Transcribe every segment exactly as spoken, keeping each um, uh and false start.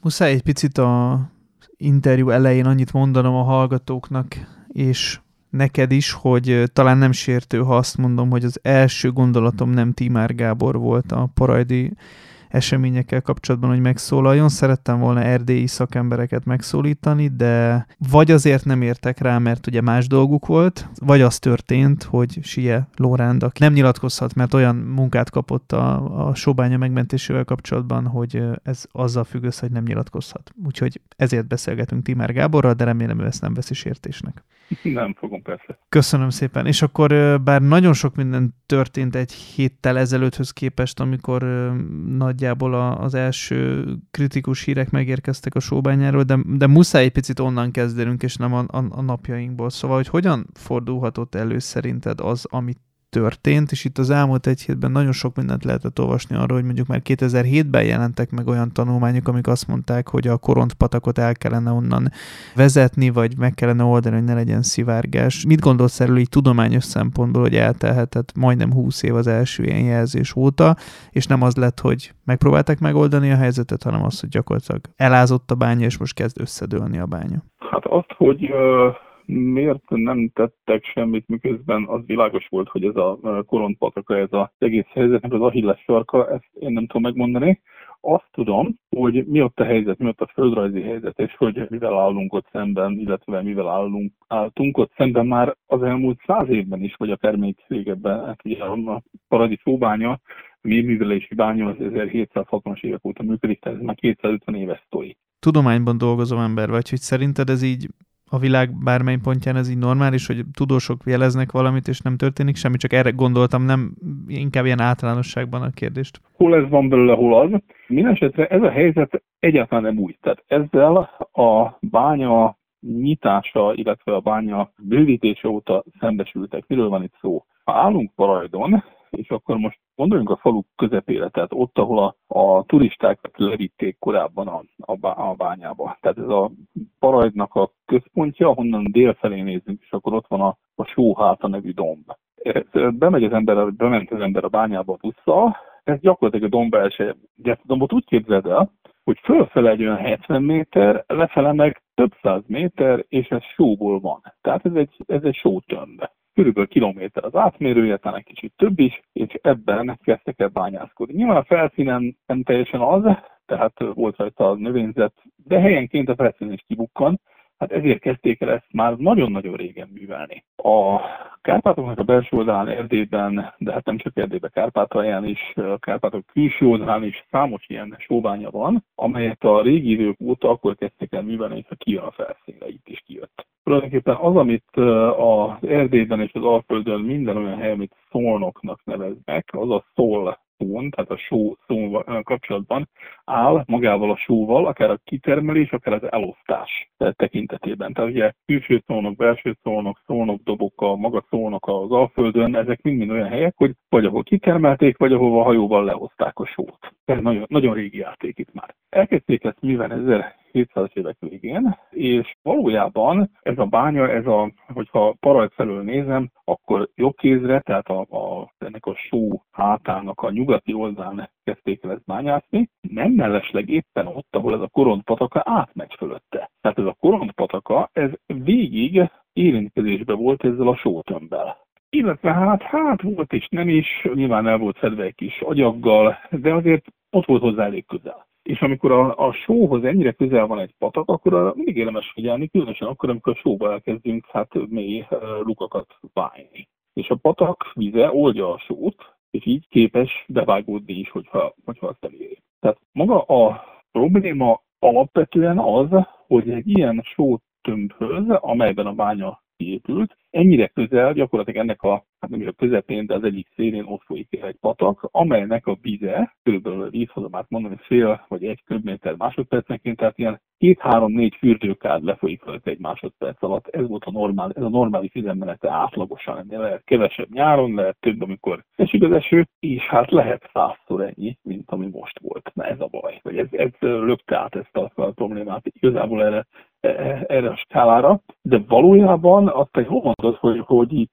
Muszáj egy picit a interjú elején annyit mondanom a hallgatóknak, és neked is, hogy talán nem sértő, ha azt mondom, hogy az első gondolatom nem Tímár Gábor volt a parajdi eseményekkel kapcsolatban, hogy megszólaljon. Szerettem volna erdélyi szakembereket megszólítani, de vagy azért nem értek rá, mert ugye más dolguk volt, vagy az történt, hogy Sie Lóránd, aki nem nyilatkozhat, mert olyan munkát kapott a, a sóbánya megmentésével kapcsolatban, hogy ez azzal függ össze, hogy nem nyilatkozhat. Úgyhogy ezért beszélgetünk Tímár Gáborral, de remélem ő ezt nem veszi sértésnek. Nem fogom, persze. Köszönöm szépen. És akkor bár nagyon sok minden történt egy héttel ezelőtthöz képest, amikor nagyjából az első kritikus hírek megérkeztek a sóbányáról, de, de muszáj egy picit onnan kezdenünk, és nem a, a, a napjainkból. Szóval, hogy hogyan fordulhatott elő szerinted az, amit történt, és itt az elmúlt egy hétben nagyon sok mindent lehetett olvasni arról, hogy mondjuk már kétezer-hétben jelentek meg olyan tanulmányok, amik azt mondták, hogy a Korontpatakot el kellene onnan vezetni, vagy meg kellene oldani, hogy ne legyen szivárgás. Mit gondolsz erről így tudományos szempontból, hogy eltelhetett majdnem húsz év az első ilyen jelzés óta, és nem az lett, hogy megpróbálták megoldani a helyzetet, hanem az, hogy gyakorlatilag elázott a bánya, és most kezd összedőlni a bánya? Hát azt, hogy uh... miért nem tettek semmit, miközben az világos volt, hogy ez a Korontpataka, ez az egész helyzetnek az Achilles sarka, ezt én nem tudom megmondani. Azt tudom, hogy mi ott a helyzet, mi ott a földrajzi helyzet, és hogy mivel állunk ott szemben, illetve mivel állunk, álltunk ott szemben már az elmúlt száz évben is, vagy akár még régebben, hát ugye a paradi sóbánya, méművelési bánya az ezerhétszázhatvanas évek óta működik, tehát ez már kétszázötven éves sztori. Tudományban dolgozom ember vagy, hogy szerinted ez így a világ bármely pontján ez így normális, hogy tudósok jeleznek valamit, és nem történik semmi, csak erre gondoltam, nem inkább ilyen általánosságban a kérdést. Hol ez van belőle, hol az. Mindenesetre ez a helyzet egyáltalán nem új. Tehát ezzel a bánya nyitása, illetve a bánya bővítése óta szembesültek. Miről van itt szó? Ha állunk Parajdon, és akkor most gondoljunk a falu közepére, tehát ott, ahol a, a turistákat levitték korábban a, a, a bányába. Tehát ez a Parajdnak a központja, ahonnan délfelé nézünk, és akkor ott van a, a Sóháta nevű domb. Ez, bemegy az ember, bement az ember a bányába a busszal, ez gyakorlatilag a domb első. Ezt a dombot úgy képzeld el, hogy fölfele egy olyan hetven méter, lefele meg több száz méter, és ez sóból van. Tehát ez egy, ez egy sótömb. Körülbelül kilométer az átmérője, talán egy kicsit több is, és ebben kezdtek el bányászkodni. Nyilván a felszínen nem teljesen az, tehát volt rajta a növényzet, de helyenként a felszínen is kibukkan, hát ezért kezdték el ezt már nagyon-nagyon régen művelni. A Kárpátoknak a belső oldalán, Erdélyben, de hát nem csak Erdélyben, Kárpátalján is, a Kárpátok külső oldalán is számos ilyen sóbánya van, amelyet a régi idők óta akkor kezdték el művelni, és ha kijön a felszínre, itt is kijött. Tulajdonképpen az, amit az Erdélyben és az Alföldön minden olyan hely, amit szolnoknak neveznek, az a szól szón, tehát a só szóval kapcsolatban áll magával a sóval, akár a kitermelés, akár az elosztás tekintetében. Tehát ugye külső szólnok, belső szólnok, szólnokdobok, a maga szólnok az Alföldön, ezek mind-mind olyan helyek, hogy vagy ahol kitermelték, vagy ahol a hajóval lehozták a sót. Ez nagyon, nagyon régi játék itt már. Elkezdték ezt művelni ezerhétszázas évek végén, és valójában ez a bánya, ez a, hogyha Parajd felől nézem, akkor jobb kézre, tehát a, a, ennek a só hátának a nyugati oldalán kezdték el ezt bányászni, nem mellesleg éppen ott, ahol ez a Korontpataka átmegy fölötte. Tehát ez a Korontpataka, ez végig érintkezésben volt ezzel a sótömbbel. Illetve hát, hát volt és nem is, nyilván el volt szedve egy kis agyaggal, de azért ott volt hozzá elég közel. És amikor a, a sóhoz ennyire közel van egy patak, akkor a, mindig érdemes figyelni, különösen akkor, amikor a sóba elkezdünk hát mély lukakat vágni. És a patak vize oldja a sót, és így képes bevágódni is, hogyha, hogyha azt eléri. Tehát maga a probléma alapvetően az, hogy egy ilyen sótömbhöz, amelyben a bánya kiépült, ennyire közel, gyakorlatilag ennek a, hát nem is a közepén, de az egyik szélén ott folyik egy patak, amelynek a vize, körülbelül vízhozamát mondani fél vagy egy köbméter másodpercenként, tehát ilyen két-három-négy fürdőkád lefolyik felett egy másodperc alatt. Ez volt a normál, ez a normális üzemmenete átlagosan. Lehet kevesebb nyáron, lehet több, amikor esik az eső, és hát lehet százszor ennyi, mint ami most volt. Na ez a baj. Vagy ez, ez lökte át ezt a, a problémát igazából erre, erre a skálára, de valójában azt, hogy hol mondod, hogy, hogy itt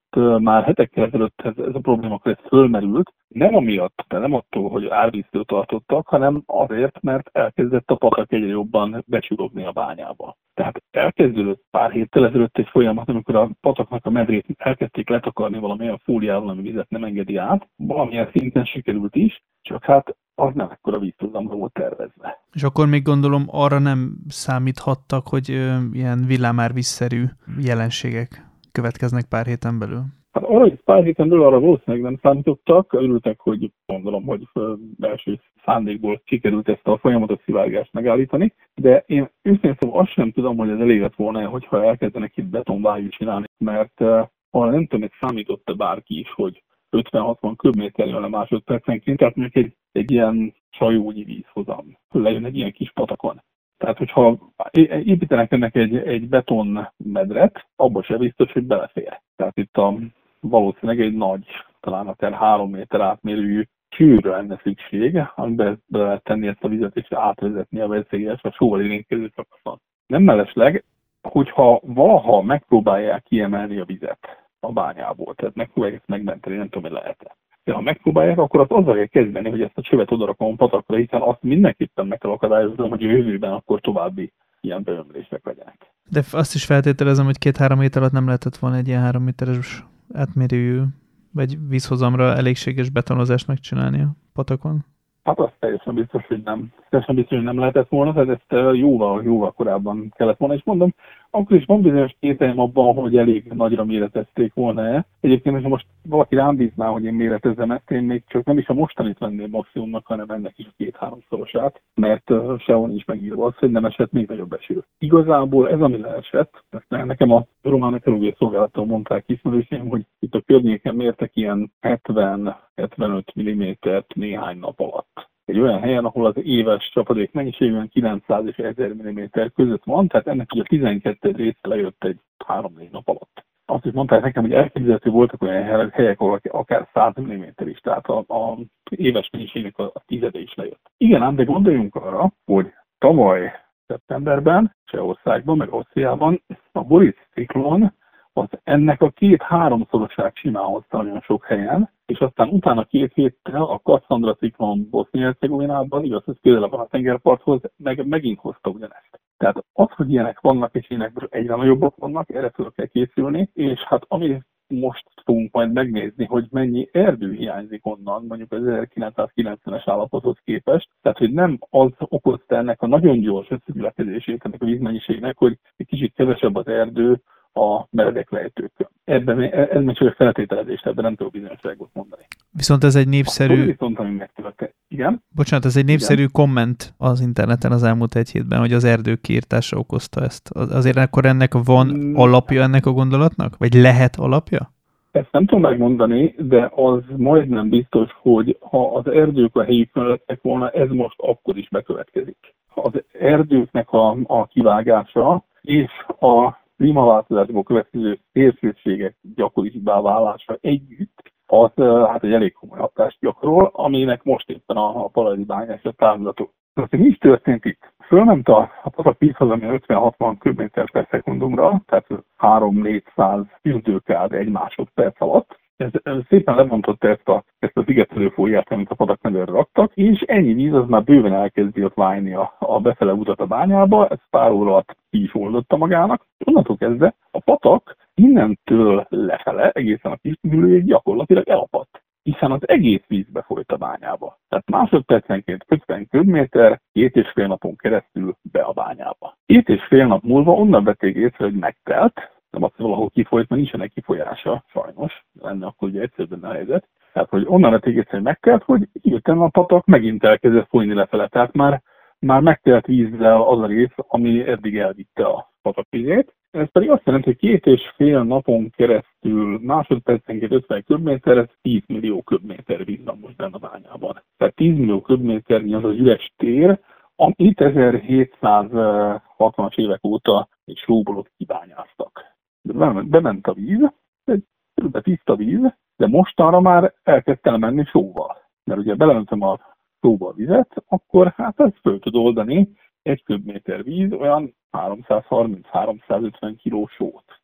már hetekkel ezelőtt ez, ez a probléma akkor ez fölmerült, nem amiatt, de nem attól, hogy árvíztől tartottak, hanem azért, mert elkezdett a patak egyre jobban becsurogni a bányába. Tehát elkezdődött pár héttel ezelőtt egy folyamat, amikor a pataknak a medrét elkezdték letakarni valamilyen fóliával, ami vizet nem engedi át. Valamilyen szinten sikerült is, csak hát az nem ekkora vízhozamra volt tervezve. És akkor még gondolom arra nem számíthattak, hogy ö, ilyen villámárvízszerű jelenségek következnek pár héten belül? Hát arra, hogy pár héten belül arra valószínűleg nem számítottak, örültek, hogy gondolom, hogy belső szándékból sikerült ezt a folyamatos szivárgást megállítani, de én őszintén szóval azt sem tudom, hogy ez elég lett volna, hogyha elkezdenek itt betonvájút csinálni, mert uh, arra nem tudom, hogy számította bárki is, hogy ötven-hatvan köbméter jön a másodpercenként, tehát mondjuk egy, egy ilyen sajónyi vízhozam lejön egy ilyen kis patakon. Tehát, hogyha építenek ennek egy, egy betonmedret, abban sem biztos, hogy belefér. Tehát itt a, valószínűleg egy nagy, talán akár három méter átmérőjű csőre lenne szükség, amiben be lehet tenni ezt a vizet és átvezetni a veszélyes, a sóval érintkező szakaszon. Nem mellesleg, hogyha valaha megpróbálják kiemelni a vizet a bányából, tehát megpróbálják ezt megmenteni, nem tudom, hogy lehet-e. De ha megpróbálják, akkor azt azzal kell kezdeni, hogy ezt a csövet odarakom patakra, hiszen azt mindenképpen meg kell akadályoznom, hogy a jövőben akkor további ilyen beömlések legyenek. De azt is feltételezem, hogy két-három méter alatt nem lehetett volna egy ilyen három méteres átmérőjű vagy vízhozamra elégséges betonozást megcsinálni a patakon. Hát az teljesen biztos, hogy nem. Teljesen biztos, hogy nem lehetett volna, tehát ezt jóval, jóval korábban kellett volna, és mondom, akkor is van bizonyos kételjem abban, hogy elég nagyra méretezték volna-e. Egyébként, hogyha most valaki rám bízná, hogy én méretezem ezt, én még csak nem is a mostanit venném maximumnak, hanem ennek is a két-háromszorosát, mert sehol nincs megírva az, hogy nem esett még nagyobb eső. Igazából ez, ami leesett, ezt nekem a román meteorológiai szolgálattól mondták ismerőseim, hogy itt a környéken mértek ilyen hetven-hetvenöt millimétert néhány nap alatt. Egy olyan helyen, ahol az éves csapadék mennyiségben kilencszáz és ezer milliméter között van, tehát ennek ugye a tizenkettő része lejött egy három-négy nap alatt. Azt is mondták nekem, hogy elképzelhető voltak olyan helyek, ahol akár száz milliméter is, tehát a, a éves mennyiségnek a, a tizede is lejött. Igen ám, de gondoljunk arra, hogy tavaly szeptemberben Csehországban, meg Ausztriában a Boris ciklon az ennek a két-háromszorosát simán hozta nagyon sok helyen, és aztán utána két héttel a Kassandra ciklon Bosznia-Hercegovinában, igaz, ez közelebb van a tengerparthoz, meg megint hozta ugyanezt. Tehát az, hogy ilyenek vannak, és ilyenekből egyre nagyobbak vannak, erre föl kell készülni, és hát ami most fogunk majd megnézni, hogy mennyi erdő hiányzik onnan, mondjuk az ezerkilencszázkilencvenes állapothoz képest. Tehát, hogy nem az okozta ennek a nagyon gyors összegyűlekezését ennek a vízmennyiségnek, hogy egy kicsit kevesebb az erdő a meredek lejtőkön. Ebben, ez még csak a feltételezés, ebben nem tudok bizonyosságot mondani. Viszont ez egy népszerű... Viszont, ami megtörtént. Igen? Bocsánat, ez egy népszerű Igen? komment az interneten az elmúlt egy hétben, hogy az erdők kiirtása okozta ezt. Azért akkor ennek van hmm. alapja ennek a gondolatnak? Vagy lehet alapja? Ezt nem tudom megmondani, de az majdnem biztos, hogy ha az erdők a helyükön lettek volna, ez most akkor is bekövetkezik. Az erdőknek a, a kivágása és a klímaváltozásból következő szélsőségek gyakoribbá válása együtt, az hát egy elég komoly hatást gyakorol, aminek most éppen a, a paladi bányás a távlatok. Tehát mi is történt itt? Fölment a, a patak vízhozamja ötven-hatvan köbméter per szekundumra, tehát három-négyszáz üzdőkád egy másodperc alatt. Ez, ez szépen lebontotta ezt a, ezt a szigetelő fóliát, amit a patak medőre raktak, és ennyi víz az már bőven elkezdi ott válni a, a befele utat a bányába, ez pár óra alatt ki is oldotta magának. Onnantól kezdve a patak innentől lefele, egészen a kisülőjéig gyakorlatilag elapadt, hiszen az egész víz befolyt a bányába. Tehát másodpercenként ötven köbméter, két és fél napon keresztül be a bányába. Két és fél nap múlva onnan vették észre, hogy megtelt, nem azt, hogy valahol kifolyt, mert nincsenek kifolyása, sajnos, lenne akkor ugye egyszerűen a helyzet. Tehát, hogy onnan vették észre, hogy megtelt, hogy hirtelen a patak megint elkezdett folyni lefele. Tehát már, már megtelt vízzel az a rész, ami eddig elvitte a patak vizét. Ez pedig azt jelenti, hogy két és fél napon keresztül másodpercenként ötven köbméter, ez tíz millió köbméter víz van most benne a bányában. Tehát tíz millió köbméternyi az az üres tér, amit ezerhétszázhatvanas évek óta egy sóból ott kibányáztak. Bement a víz, egy kb. Tiszta víz, de mostanra már elkezd elmenni sóval. Mert ugye belementem a sóba a vizet, akkor hát ez föl tud oldani egy köbméter víz, olyan háromszázharminc-háromszázötven kiló sót.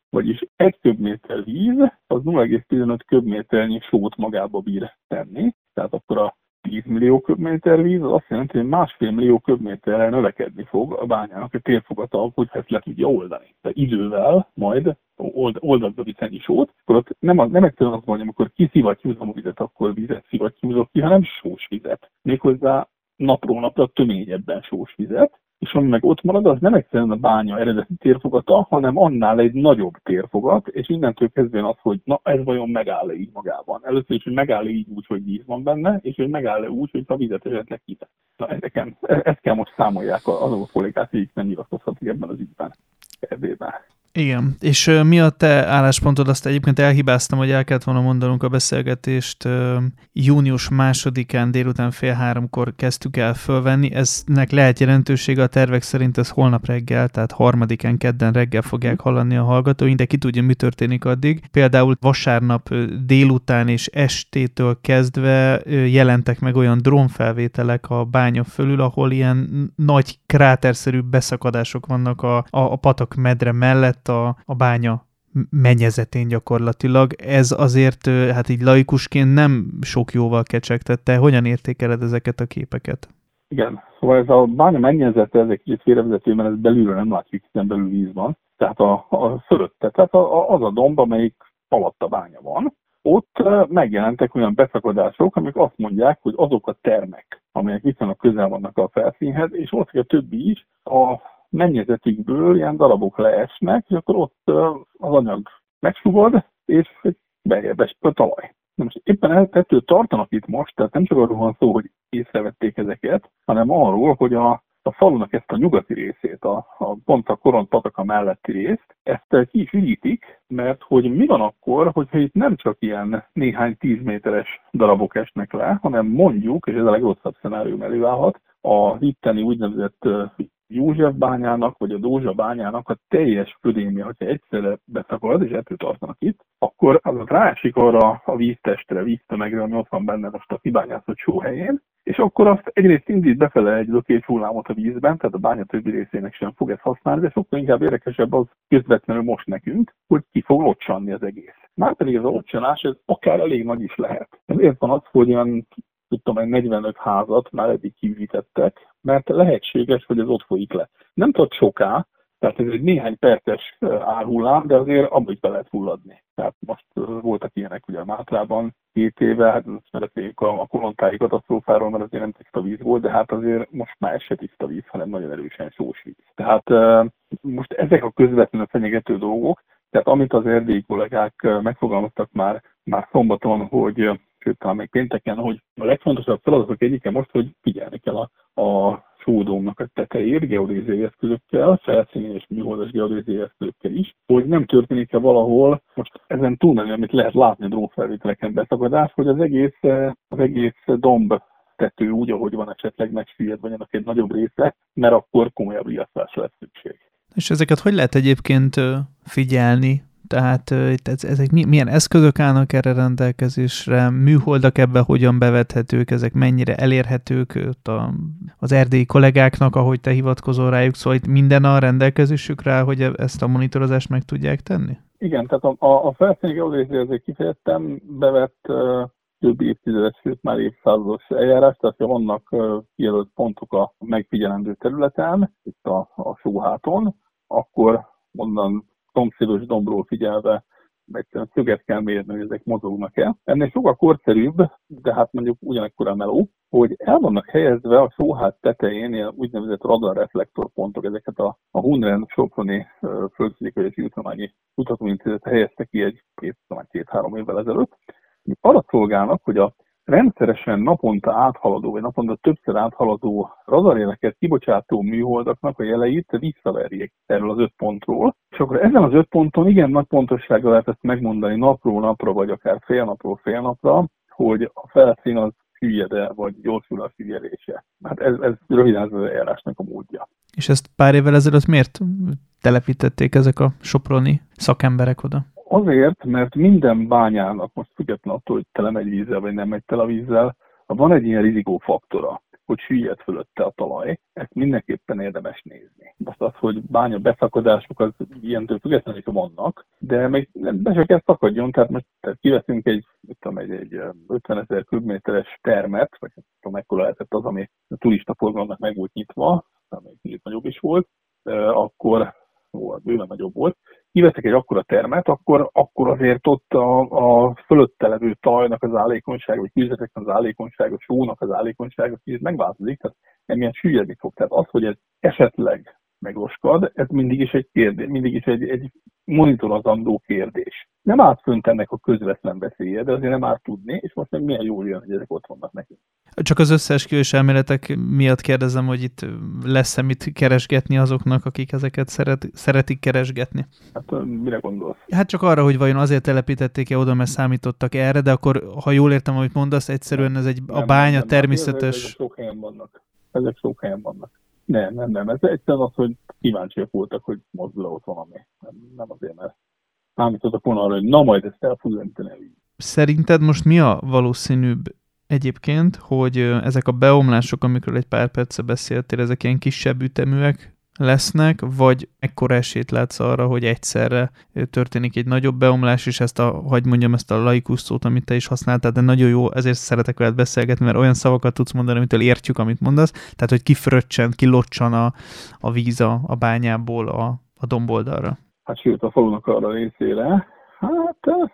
Vagyis egy köbméter víz, az nulla egész tizenöt köbméternyi sót magába bír tenni, tehát akkor a tíz millió köbméter víz, az azt jelenti, hogy másfél millió köbméterrel növekedni fog a bányának a térfogata, hogy ezt le tudja oldani. De idővel majd old, oldatba visz ennyi sót, akkor ott nem, az, nem egyszerűen azt mondja, amikor kiszivattyúzom a vizet, akkor vizet szivattyúzok ki, hanem sós vizet. Méghozzá napról napra töményebben sós vizet, és ami meg ott marad, az nem egyszerűen a bánya eredeti térfogata, hanem annál egy nagyobb térfogat, és innentől kezdve az, hogy na ez vajon megáll-e így magában. Először is, hogy megáll-e így úgy, hogy víz van benne, és hogy megáll-e úgy, hogy a vizet esetleg kivesz. Na ezeken, ezt kell most számolják azok a kollégák, akik nem nyilatkozhatik ebben az ügyben. Erdélyben. Igen, és uh, mi a te álláspontod? Azt egyébként elhibáztam, hogy el kellett volna mondanunk a beszélgetést. Uh, június másodikán délután fél háromkor kezdtük el fölvenni. Eznek lehet jelentősége a tervek szerint, ez holnap reggel, tehát harmadikán kedden reggel fogják hallani a hallgatóink, de ki tudja, mi történik addig. Például vasárnap délután és estétől kezdve jelentek meg olyan drónfelvételek a bánya fölül, ahol ilyen nagy kráterszerű beszakadások vannak a, a, a patak medre mellett, A, a bánya mennyezetén gyakorlatilag. Ez azért, hát így laikusként nem sok jóval kecsegtette. Hogyan értékeled ezeket a képeket? Igen, szóval ez a bánya mennyezete, ez egy kicsit félrevezető, mert ez belülről nem látjuk, hiszen belül víz van. Tehát a, a fölötte, tehát a, az a domb, amelyik alatt a bánya van, ott megjelentek olyan beszakadások, amik azt mondják, hogy azok a termek, amelyek viszonylag közel vannak a felszínhez, és ott a többi is, a mennyezetükből ilyen darabok leesnek, és akkor ott az anyag megsugod, és beljebb esik a talaj. Na most éppen ettől tartanak itt most, tehát nem csak arról van szó, hogy észrevették ezeket, hanem arról, hogy a, a falunak ezt a nyugati részét, a, a pont a Koront pataka melletti részt, ezt ki is ügyítik, mert hogy mi van akkor, hogyha itt nem csak ilyen néhány tíz méteres darabok esnek le, hanem mondjuk, és ez a legrosszabb szenárium előállhat, a itteni úgynevezett József bányának, vagy a Dózsa bányának a teljes födémje, hogyha egyszerre beszakad, és ettől tartanak itt, akkor az ráesik arra a víztestre, víztömegre, ami ott van benne most a kibányászott sóhelyén, és akkor azt egyrészt indít befele egy lökés hullámot a vízben, tehát a bánya többi részének sem fog ezt használni, de sokkal inkább érdekesebb az közvetlenül most nekünk, hogy ki fog locsanni az egész. Márpedig ez a locsanás, ez akár elég nagy is lehet. Ezért van az, hogy olyan tudtam, egy negyvenöt házat már eddig kivítettek, mert lehetséges, hogy ez ott folyik le. Nem tart soká, tehát ez egy néhány perces árhullám, de azért abban is be lehet fulladni. Tehát most voltak ilyenek ugye a Mátrában két éve, hát szeretnék a, a kolontári katasztrófáról, mert azért nem tiszta víz volt, de hát azért most már ez se tiszta víz, hanem nagyon erősen sós víz. Tehát most ezek a közvetlenül fenyegető dolgok, tehát amit az erdélyi kollégák megfogalmaztak már, már szombaton, hogy sőt, talán még pénteken, hogy a legfontosabb feladatok egyike most, hogy figyelni kell a, a sódómnak a tetejét geodéziai eszközökkel, felszíni és műholdas geodéziai eszközökkel is, hogy nem történik-e valahol, most ezen túlmenően, amit lehet látni a drónfelvételeken beszakadás, hogy az egész, az egész domb tető úgy, ahogy van esetleg megsüllyed, vagy ennek egy nagyobb része, mert akkor komolyabb riasztásra lesz szükség. És ezeket hogy lehet egyébként figyelni? Tehát ezek milyen eszközök állnak erre rendelkezésre, műholdak ebben hogyan bevethetők, ezek mennyire elérhetők az erdélyi kollégáknak, ahogy te hivatkozol rájuk, szóval itt minden a rendelkezésükre, hogy ezt a monitorozást meg tudják tenni? Igen, tehát a, a, a felszíni geodézia azért kifejezetten bevett uh, több évtizedes, sőt már évszázados eljárás, tehát ha vannak uh, kijelölt pontok a megfigyelendő területen, itt a, a sóháton, akkor onnan szomszédos dombról figyelve egyszerűen szöget kell mérni, hogy ezek mozognak-e. Ennél sokkal korszerűbb, de hát mondjuk ugyanekkor meló, hogy el vannak helyezve a sóház tetején ilyen úgynevezett radarreflektorpontok, ezeket a, a Hunren Soproni Földfizikai és Űrtudományi Kutatóintézet helyezte ki egy két-három évvel ezelőtt. Arra szolgálnak, hogy a rendszeresen naponta áthaladó, vagy naponta többször áthaladó radarjeleket kibocsátó műholdaknak a jeleit visszaverjék erről az öt pontról. És akkor ezen az öt ponton igen nagy pontossággal lehet ezt megmondani napról napra, vagy akár fél napról fél napra, hogy a felszín az hülyede, vagy gyorsul a hülyedése. Hát ez, ez röviden az eljárásnak a módja. És ezt pár évvel ezelőtt miért telepítették ezek a soproni szakemberek oda? Azért, mert minden bányának, most függetlenül attól, hogy tele megy vízzel, vagy nem megy tele vízzel, van egy ilyen rizikófaktora. hogy süllyed fölötte a talaj. Ezt mindenképpen érdemes nézni. Most az, hogy bánya beszakadások, az ilyentől függetlenül vannak, de még be se kell szakadjon, tehát most kiveszünk egy, tudom, egy, egy ötvenezer köbméteres termet, vagy nem tudom, mekkora lehetett az, ami a turista forgalomnak meg volt nyitva, még kicsit nagyobb is volt, akkor ó, bőven nagyobb volt. Kiveszek egy akkora termet, akkor, akkor azért ott a, a fölötte levő talajnak az állékonysága, vagy kőzeteknek az állékonysága, a sónak az állékonysága, ez megváltozik, tehát emiatt süllyedni fog. Tehát az, hogy ez esetleg megroskad, ez mindig is egy kérdés, mindig is egy, egy monitorozandó kérdés. Nem árt fönt ennek a közvetlen veszélye, de azért nem árt tudni, és most meg milyen jól jön, hogy ezek ott vannak nekünk. Csak az összeesküvés elméletek miatt kérdezem, hogy itt lesz-e mit keresgetni azoknak, akik ezeket szeret, szeretik keresgetni. Hát mire gondolsz? Hát csak arra, hogy vajon azért telepítették-e oda, mert számítottak erre, de akkor, ha jól értem, amit mondasz, egyszerűen ez egy a bánya nem, nem, természetes... Ezek sok helyen vannak. Ezek sok helyen vannak. Nem, nem, nem. Ez egyszerűen az, hogy kíváncsiak voltak, hogy mozdul ott valami. Nem, nem azért, mert számítottak volna arra, hogy na majd ezt el fog önteni. Szerinted most mi a valószínűbb egyébként, hogy ezek a beomlások, amikről egy pár perce beszéltél, ezek ilyen kisebb üteműek lesznek, vagy ekkora esélyt látsz arra, hogy egyszerre történik egy nagyobb beomlás, és ezt a, hagy mondjam, ezt a laikus szót, amit te is használtad, de nagyon jó, ezért szeretek veled beszélgetni, mert olyan szavakat tudsz mondani, amitől értjük, amit mondasz, tehát, hogy kifröccsen, kilocsan a, a víz a, a bányából a, a domboldalra. Hát sőt, a falunak arra részére, hát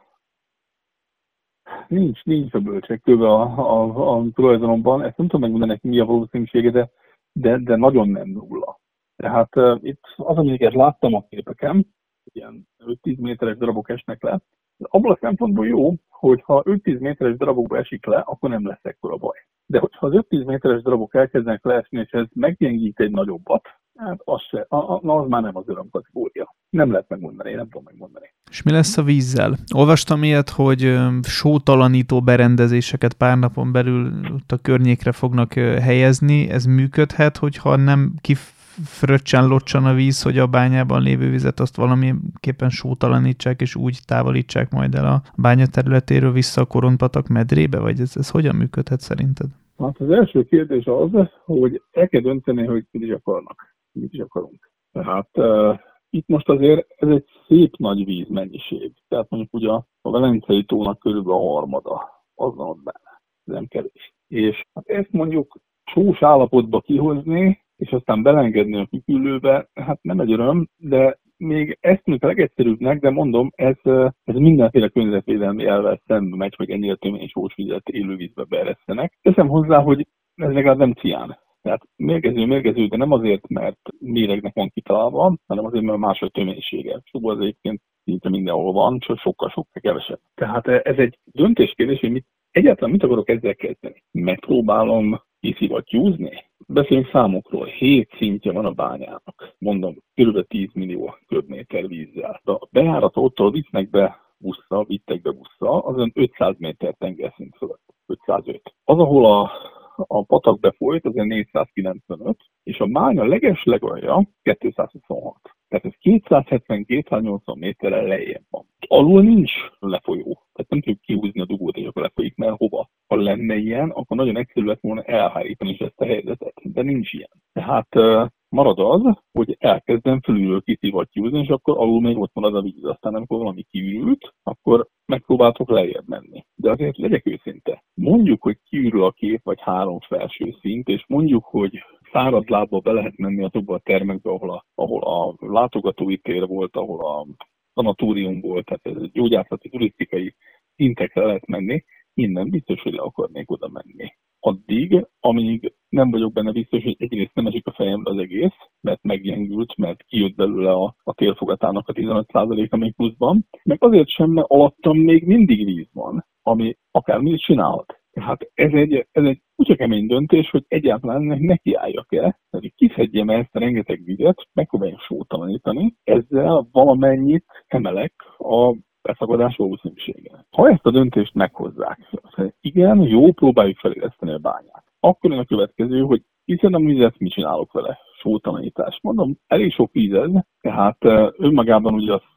nincs, nincs a bölcsek köve a, a, a tulajdonomban, ezt nem tudom megmondani, mi a valószínűsége, de, de, de nagyon nem nulla. Tehát uh, itt az, amiket láttam a képeken, ilyen öt-tíz méteres darabok esnek le, abban a szempontból jó, hogy ha öt-tíz méteres darabokba esik le, akkor nem lesz ekkora baj. De hogyha az öt-tíz méteres darabok elkezdenek leesni, és ez meggyengít egy nagyobbat, hát az, se, az már nem az örömkategória. Nem lehet megmondani, én nem tudom megmondani. És mi lesz a vízzel? Olvastam ilyet, hogy sótalanító berendezéseket pár napon belül a környékre fognak helyezni. Ez működhet, hogyha nem kifröccsen locsan a víz, hogy a bányában lévő vizet azt valamiképpen sótalanítsák, és úgy távolítsák majd el a bánya területéről vissza a Korontpatak medrébe? Vagy ez, ez hogyan működhet szerinted? Hát az első kérdés az, hogy el kell dönteni, hogy mit is akarnak, mit is akarunk. Tehát uh, itt most azért ez egy szép nagy vízmennyiség. Tehát mondjuk ugye a Velencei tónak körülbelül a harmada, az van ott benne, nem kevés. És hát ezt mondjuk sós állapotba kihozni, és aztán belengedni a kiküllőbe, hát nem egy öröm, de még ezt mondjuk a legegyszerűbbnek, de mondom, ez, ez mindenféle környezetvédelmi elvvel szembe megy, hogy ennél tömény sós vizet élővízbe beeresztenek. Teszem hozzá, hogy ez legalább nem cián. Tehát mérgező, mérgező, de nem azért, mert méregnek van kitalálva, hanem azért, mert más a töménysége. Szóval az egyébként szinte mindenhol van, csak sokkal-sokkal kevesebb. Tehát ez egy döntéskérdés, hogy mit, egyáltalán mit akarok ezzel kezdeni. Megpróbálom kiszivattyúzni. Beszéljünk számokról. Hét szintje van a bányának. Mondom, kb. tíz millió köbméter vízzel. De a bejárat ott visznek be busszal, vittek be busszal, azon ötszáz méter tengerszint fölött. ötszázöt. Az, ahol a, a patak befolyt, az négyszázkilencvenöt, és a bánya legeslegalja kétszázhuszonhat. Tehát ez kétszázhetven-kétszáznyolcvan méterrel lejjebb van. Alul nincs lefolyó. Tehát nem tudjuk kihúzni a dugót, és akkor lefolyik, mert hova. Ha lenne ilyen, akkor nagyon egyszerű lett volna elhárítani is ezt a helyzetet. De nincs ilyen. Tehát marad az, hogy elkezdem fölülről kiszivattyúzni, és akkor alul még ott marad a víz. Aztán amikor valami kiürült, akkor megpróbáltok lejjebb menni. De azért legyek őszinte. Mondjuk, hogy kiürül a két vagy három felső szint, és mondjuk, hogy száraz lábbal be lehet menni azokba a termekbe, ahol a, ahol a látogatói tér volt, ahol a szanatórium volt, tehát ez gyógyászati, turisztikai szintekre lehet menni, innen biztos, hogy le akarnék oda menni. Addig, amíg nem vagyok benne biztos, hogy egyrészt nem esik a fejembe az egész, mert meggyengült, mert kijött belőle a, a térfogatának a tizenöt százaléka még pluszban, meg azért sem, mert alattam még mindig víz van, ami akármit csinálhat. Tehát ez egy, ez egy úgy kemény döntés, hogy egyáltalán nekiálljak-e, hogy kiszedjem ezt a rengeteg vizet, megpróbáljam sótalanítani, ezzel valamennyit emelek a beszakadás valószínűsége. Ha ezt a döntést meghozzák, igen, jó, próbáljuk feléleszteni a bányát. Akkor jön a következő, hogy kiszedem a vizet, mit csinálok vele? Sótalanítás. Mondom, elég sok víz ez, tehát önmagában ugye az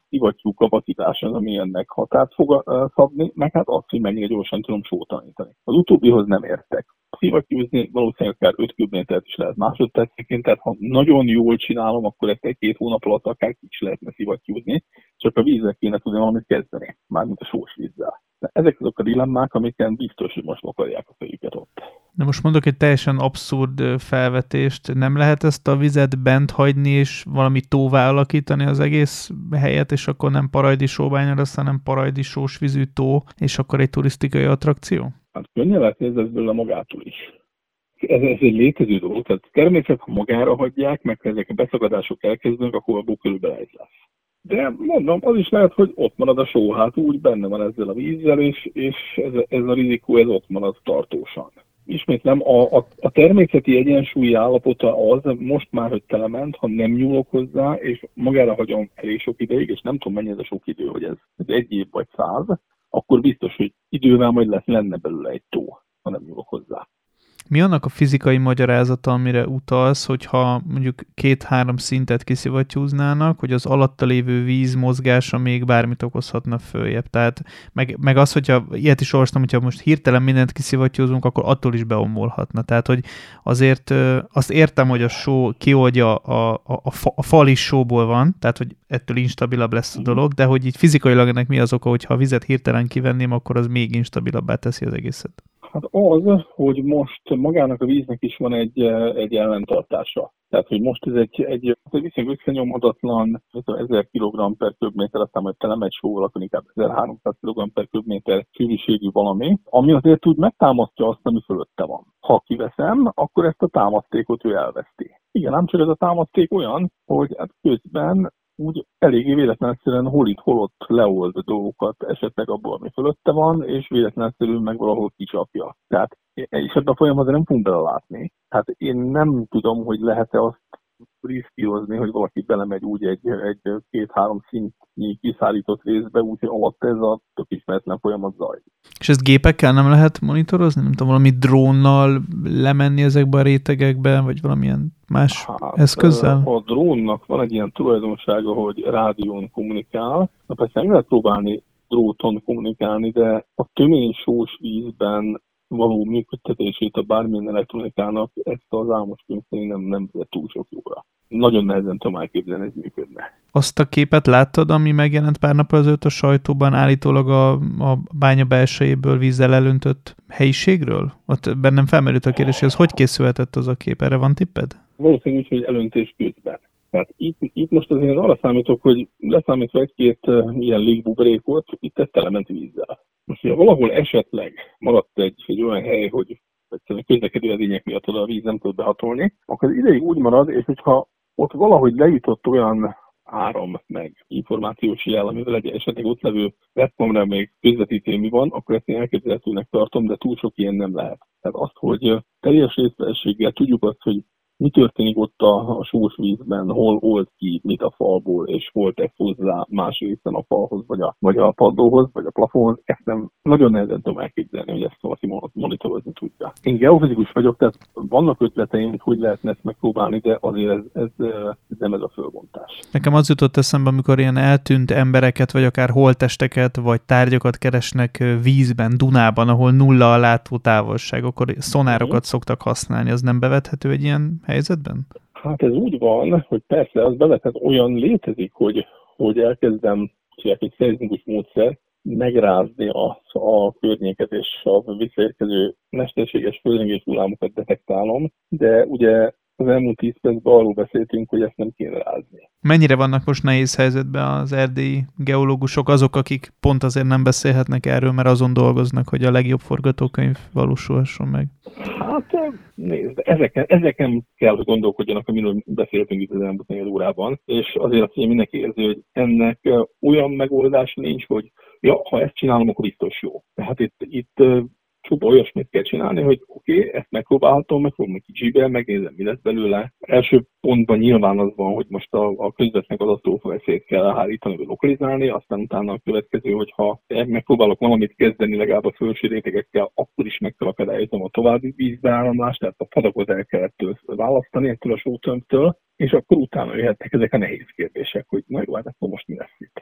szivattyú kapacitás az, ami ennek határt fog szabni, meg hát azt, hogy mennyire gyorsan tudom sótanítani. Az utóbbihoz nem értek. Szivattyúzni valószínűleg akár öt köbmétert is lehet másodpercenként, tehát ha nagyon jól csinálom, akkor ezt egy-két hónap alatt akár ki is lehetne szivattyúzni, csak a vízzel kéne tudni valamit kezdeni, mármint a sós vízzel. De ezek azok a dilemmák, amiken biztos, hogy most akarják a fejüket ott. De most mondok egy teljesen abszurd felvetést. Nem lehet ezt a vizet bent hagyni, és valami tóvá alakítani az egész helyet, és akkor nem parajdi sóbánya lesz, hanem parajdi sósvízű tó, és akkor egy turisztikai attrakció? Hát könnyen lehet nézni belőle magától is. Ez, ez egy létező dolog, tehát természet, ha magára hagyják, meg ha ezek a beszakadások elkezdenek, akkor abból körülbelül ez lesz. De mondom, az is lehet, hogy ott marad a só, hát úgy benne van ezzel a vízzel, és, és ez, ez a rizikó, ez ott marad tartósan. Ismétlem, a, a, a természeti egyensúlyi állapota az most már, hogy telement, ha nem nyúlok hozzá, és magára hagyom elég sok ideig, és nem tudom mennyi ez a sok idő, hogy ez, ez egy év vagy száz, akkor biztos, hogy idővel majd lesz, lenne belőle egy tó, ha nem nyúlok hozzá. Mi annak a fizikai magyarázata, amire utalsz, hogyha mondjuk két-három szintet kiszivattyúznának, hogy az alatta lévő víz mozgása még bármit okozhatna följebb? Tehát meg, meg az, hogyha ilyet is olvastam, hogyha most hirtelen mindent kiszivattyúzunk, akkor attól is beomolhatna. Tehát, hogy azért azt értem, hogy a só kioldja, a, a, a, fa, a fal is sóból van, tehát, hogy ettől instabilabb lesz a dolog, de hogy így fizikailag ennek mi az oka, hogyha a vizet hirtelen kivenném, akkor az még instabilabbá teszi az egészet? Hát az, hogy most magának a víznek is van egy, egy ellentartása. Tehát, hogy most ez egy, egy, egy viszonylag összenyomhatatlan ezer kilogramm per köbméter, aztán majd tele megy sóval, akkor inkább ezerháromszáz kilogramm per köbméter sűrűségű valami, ami azért úgy megtámasztja azt, ami fölötte van. Ha kiveszem, akkor ezt a támasztékot ő elveszti. Igen, ám csak ez a támaszték olyan, hogy hát közben úgy eléggé véletlenszerűen hol itt, hol ott leold dolgokat esetleg abból, ami fölötte van, és véletlenszerűen meg valahol kicsapja. Tehát, és ebben a folyamatban nem fogunk belelátni. Hát én nem tudom, hogy lehet-e azt riszkírozni, hogy valaki belemegy úgy egy, egy két-három szintnyi kiszállított részbe, úgyhogy alatt ez a tök ismeretlen folyamat zajlik. És ezt gépekkel nem lehet monitorozni? Nem tudom, valami drónnal lemenni ezekbe a rétegekbe, vagy valamilyen más hát, eszközzel? A drónnak van egy ilyen tulajdonsága, hogy rádión kommunikál. Na persze meg lehet próbálni dróton kommunikálni, de a tömény sós vízben való működtetését a bármilyen elektronikának ezt az álmos könyvszerint nem, nem vezet túl sok jóra. Nagyon nehezen tudom elképzelni, hogy működne. Azt a képet láttad, ami megjelent pár nap ezelőtt a sajtóban, állítólag a, a bánya belsejéből vízzel elöntött helyiségről? Ott bennem felmerült a kérdés, hogy az hogy készülhetett az a kép? Erre van tipped? Valószínűleg úgy, hogy elöntés közben. Tehát itt, itt most azért arra számítok, hogy leszámítva egy-két uh, ilyen légbuborékot, itt ez telement vízzel. Most, ha valahol esetleg maradt egy, egy olyan hely, hogy egyszerűen közlekedő edények miatt oda a víz nem tud behatolni, akkor az ideig úgy marad, és hogyha ott valahogy lejutott olyan áram, meg információs jel, amivel egy esetleg ott levő webkamra még közvetítő mi van, akkor ezt én elképzelhetőnek tartom, de túl sok ilyen nem lehet. Tehát azt, hogy teljes részletességgel tudjuk azt, hogy mi történik ott a, a sós vízben, hol old ki mit a falból, és hol tesz hozzá más részen a falhoz, vagy a, vagy a padlóhoz, vagy a plafonhoz, ezt nem nagyon nehezen tudom elképzelni, hogy ezt valaki monitorozni tudja. Én geofizikus vagyok, tehát vannak ötleteim, hogy hogy lehetne ezt megpróbálni, de azért ez, ez, ez nem ez a fölbontás. Nekem az jutott eszembe, amikor ilyen eltűnt embereket, vagy akár holttesteket, vagy tárgyakat keresnek vízben, Dunában, ahol nulla a látótávolság, akkor szonárokat szoktak használni. Az nem bevethető egy ilyen helyzetben? Hát ez úgy van, hogy persze az bevethet, olyan létezik, hogy, hogy elkezdem, csinálják egy szeizmikus módszer, megrázni a, a környéket és a visszaérkező mesterséges földrengés hullámokat detektálom, de ugye az elmúlt tíz percben arról beszéltünk, hogy ezt nem kéne rázni. Mennyire vannak most nehéz helyzetben az erdélyi geológusok, azok, akik pont azért nem beszélhetnek erről, mert azon dolgoznak, hogy a legjobb forgatókönyv valósulhasson meg? Hát nézd, ezeken, ezeken kell, hogy gondolkodjanak, amiről beszéltünk itt az elmúlt négy órában, és azért azt, hogy mindenki érzi, hogy ennek olyan megoldás nincs, hogy ja, ha ezt csinálom, akkor biztos jó. Tehát itt, itt csupa olyasmit kell csinálni, hogy oké, okay, ezt megpróbálhatom, megfogom kicsibe, megnézem, mi lesz belőle. Első pontban nyilván az van, hogy most a, a közvetlen katasztrófa veszélyt kell elhárítani, vagy lokalizálni, aztán utána a következő, hogyha megpróbálok valamit kezdeni legalább a felső rétegekkel, akkor is meg kell akadályoznom a további vízbeáramlást, tehát a padakot el kell ettől választani, ettől a sótömbtől, és akkor utána jöhetnek ezek a nehéz kérdések, hogy na jó, hát akkor most mi lesz itt.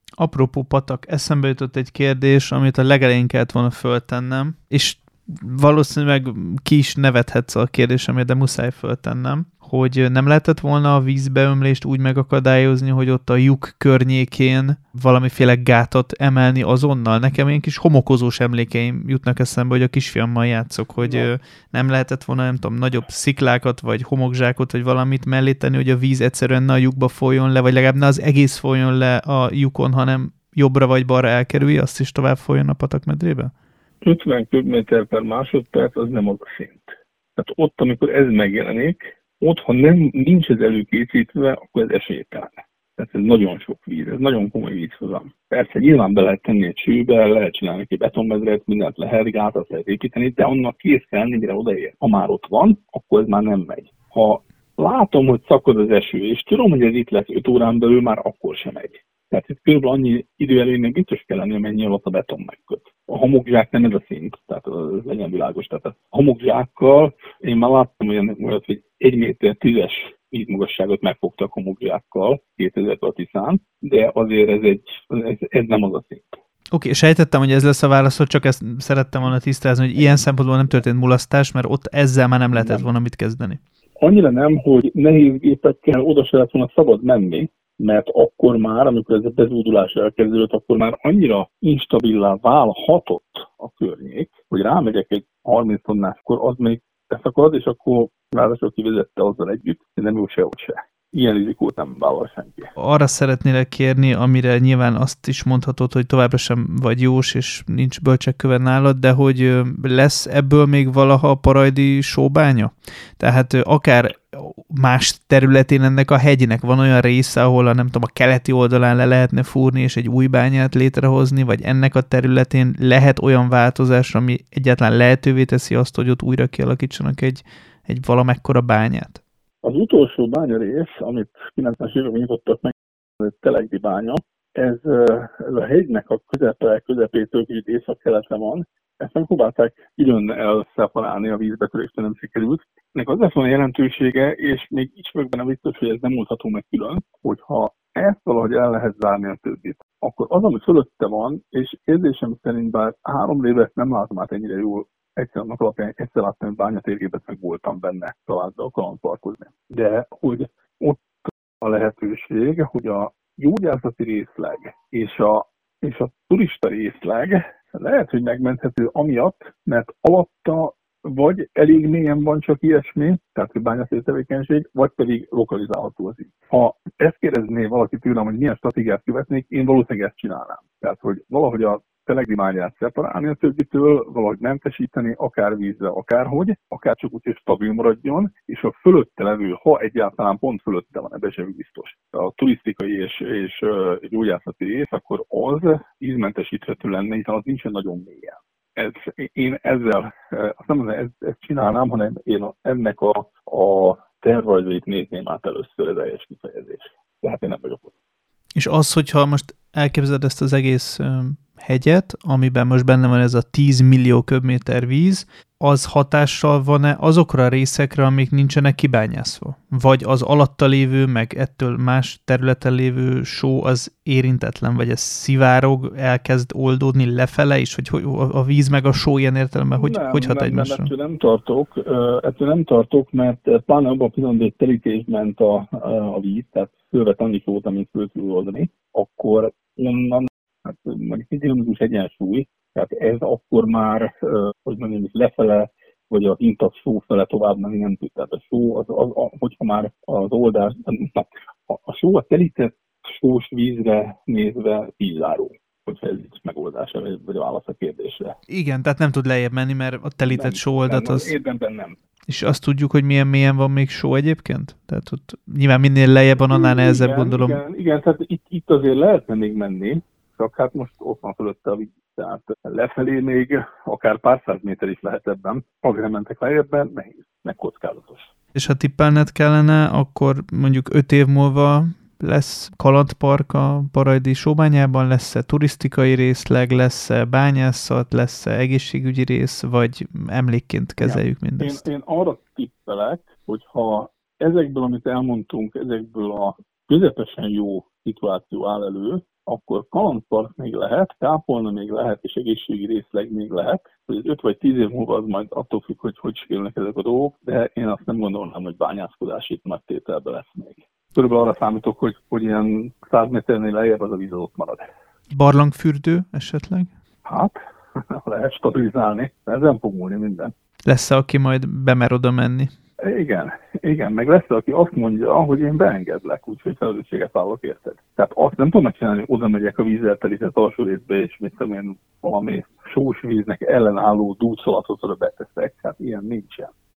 Apropó patak, eszembe jutott egy kérdés, amit a legelején kellett volna föltennem, és valószínűleg ki is nevethetsz a kérdésemért, de muszáj föltennem, hogy nem lehetett volna a vízbeömlést úgy megakadályozni, hogy ott a lyuk környékén valamiféle gátat emelni azonnal. Nekem ilyen kis homokozós emlékeim jutnak eszembe, hogy a kisfiammal játszok, hogy no. nem lehetett volna, nem tudom, nagyobb sziklákat, vagy homokzsákot, vagy valamit mellé tenni, hogy a víz egyszerűen ne a lyukba folyjon le, vagy legalább ne az egész folyjon le a lyukon, hanem jobbra vagy balra elkerülje, azt is tovább folyjon a patakmedrébe? ötven köbméter per másodperc az nem az a szint. Tehát ott, amikor ez megjelenik, ott, ha nem, nincs ez előkészítve, akkor ez esélytelen. Tehát ez nagyon sok víz, ez nagyon komoly vízhozam. Persze nyilván be lehet tenni egy csőbe, lehet csinálni egy betonmedret, mindent lehet, gátat lehet építeni, de annak kész kell lenni, mire odaér. Ha már ott van, akkor ez már nem megy. Ha látom, hogy szakad az eső, és tudom, hogy ez itt lesz öt órán belül, már akkor sem megy. Tehát itt körülbelül annyi idő előnynek biztos kell lenni, amennyi alatt a beton megköt. A homokzsák nem ez a szint, tehát ez legyen világos. Tehát a homokzsákkal én már láttam olyan, hogy egy méter tízes vízmagasságot megfogtak homokzsákkal kétezer-öt Tiszán, de azért ez, egy, ez, ez nem az a szint. Oké, okay, sejtettem, hogy ez lesz a válasz, csak ezt szerettem volna tisztázni, hogy ilyen szempontból nem történt mulasztás, mert ott ezzel már nem lehetett nem. volna mit kezdeni. Annyira nem, hogy nehéz gépekkel oda se lett volna szabad menni, mert akkor már, amikor ez a bezúdulás elkezdődött, akkor már annyira instabilá válhatott a környék, hogy rámegyek egy harminc tonnás, akkor az még beszakad, és akkor ráadásul kivezette azzal együtt, hogy nem jó sehogy se. Ilyen rizikót nem vállal senki. Arra szeretnélek kérni, amire nyilván azt is mondhatod, hogy továbbra sem vagy jós, és nincs bölcsekköve nálad, de hogy lesz ebből még valaha a parajdi sóbánya? Tehát akár más területén ennek a hegynek van olyan része, ahol a, nem tudom, a keleti oldalán le lehetne fúrni, és egy új bányát létrehozni, vagy ennek a területén lehet olyan változás, ami egyáltalán lehetővé teszi azt, hogy ott újra kialakítsanak egy, egy valamekkora bányát? Az utolsó bányarész, amit kilencvenes években nyitottak meg, ez egy Telegdi bánya, ez, ez a hegynek a közepe, közepétől kicsit észak-keletre van. Ezt nem próbálták külön elszeparálni, a vízbetörést nem sikerült. Ennek az lesz van a jelentősége, és még így vagyok benne biztos, hogy ez nem oldható meg külön, hogyha ezt valahogy el lehet zárni a többit, akkor az, ami fölötte van, és érzésem szerint bár három évet nem látom át ennyire jól, egyszer annak alapján egyszer láttam, hogy bányatérgépet meg voltam benne családdal kalandparkozni. De hogy ott a lehetőség, hogy a gyógyászati részleg és a, és a turista részleg lehet, hogy megmenthető amiatt, mert alatta vagy elég mélyen van csak ilyesmi, tehát hogy bányászati tevékenység, vagy pedig lokalizálható az így. Ha ezt kérdezné valaki tőlem, hogy milyen stratégiát követnék, én valószínűleg ezt csinálnám. Tehát, hogy valahogy a Telegdi bányát szeparálni a többitől, valahogy mentesíteni, akár vízzel, akárhogy, akár csak úgy, hogy stabil maradjon, és a fölötte levő, ha egyáltalán pont fölötte van, ebben sem biztos. A turisztikai és, és gyógyászati rész, akkor az vízmentesíthető lenne, hiszen az nincsen nagyon mélyen. Ez, én ezzel, azt nem mondom, ezt, ezt csinálnám, hanem én ennek a, a tervrajzait nézném át először, ez teljes kifejezés. Tehát én nem vagyok ott. És az, hogyha most elképzeled ezt az egész hegyet, amiben most benne van ez a tíz millió köbméter víz, az hatással van-e azokra a részekre, amik nincsenek kibányászva? Vagy az alatta lévő, meg ettől más területen lévő só az érintetlen, vagy ez szivárog, elkezd oldódni lefele is, hogy a víz meg a só ilyen értelemben, hogy, nem, hogy hat nem, egymásra? Nem, ettől nem tartok, ettől nem tartok, mert pláne abban a pillanatban, hogy terítés ment a, a víz, tehát fölvett annyi sót, amit föl tud oldani, akkor onnan hát meg egy dinamikus egyensúly, tehát ez akkor már, hogy mondjam, lefele, vagy a hintat só fele tovább menni nem tud. Tehát a só, az, az, az, hogyha már az oldás, a, a só a telített sós vízre nézve vízáró, hogyha ez így megoldása, vagy a válasz a kérdésre. Igen, tehát nem tud lejjebb menni, mert a telített nem, só oldat az... Érdemben nem. És azt tudjuk, hogy milyen mélyen van még só egyébként? Tehát ott nyilván minél lejjebb van, annál nehezebb, igen, gondolom. Igen, igen, tehát itt, itt azért lehetne még menni, csak hát most ott van fölötte a víz, tehát lefelé még akár pár száz méter is lehet ebben. Azért mentek lejjebben, nehéz, meg kockázatos. És ha tippelned kellene, akkor mondjuk öt év múlva lesz kalandpark a parajdi sóbányában, lesz-e turisztikai részleg, lesz-e bányászat, lesz-e egészségügyi rész, vagy emlékként kezeljük ja. mindezt? Én, én arra tippelek, hogyha ezekből, amit elmondtunk, ezekből a közepesen jó szituáció áll elő, akkor kalandpark még lehet, kápolna még lehet, és egészségi részleg még lehet. Hogy öt vagy tíz év múlva az majd attól függ, hogy hogy sikerülnek ezek a dolgok, de én azt nem gondolnám, hogy bányászkodás itt nagy tételben lesz még. Körülbelül arra számítok, hogy, hogy ilyen száz méternél lejjebb az a víz ott marad. Barlangfürdő esetleg? Hát, lehet stabilizálni, de ezen fog múlni minden. Lesz-e, aki majd bemer oda menni? Igen, igen, meg lesz, aki azt mondja, hogy én beengedlek, úgyhogy felelősséget vállalok, érted? Tehát azt nem tudom megcsinálni, hogy oda megyek a vízzel telített alsó részbe, és mit tudom én, valami sós víznek ellenálló dúcsolatot oda beteszek, hát ilyen nincsen.